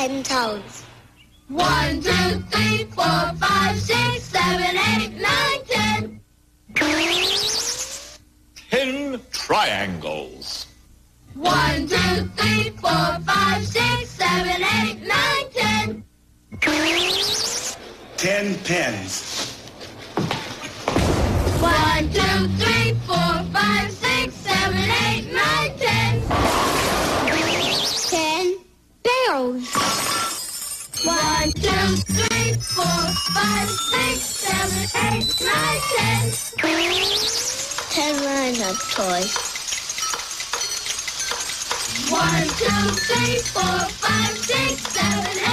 10 toes. 1, 2, 3, 4, 5, 6, 7, 8, 9, 10. 10 triangles. 1, 2, 3, 4, 5, 6, 7, 8, 9, 10. 10 pens. 1, 2, 3, 4, 5, 6, 7, 8, 9, 10. 10 barrels. 1, 2, 3, 4, 5, 6, 7, 8, 9, 10. 10 lines of toys. 1, 2, 3, 4, 5, 6, 7, 8.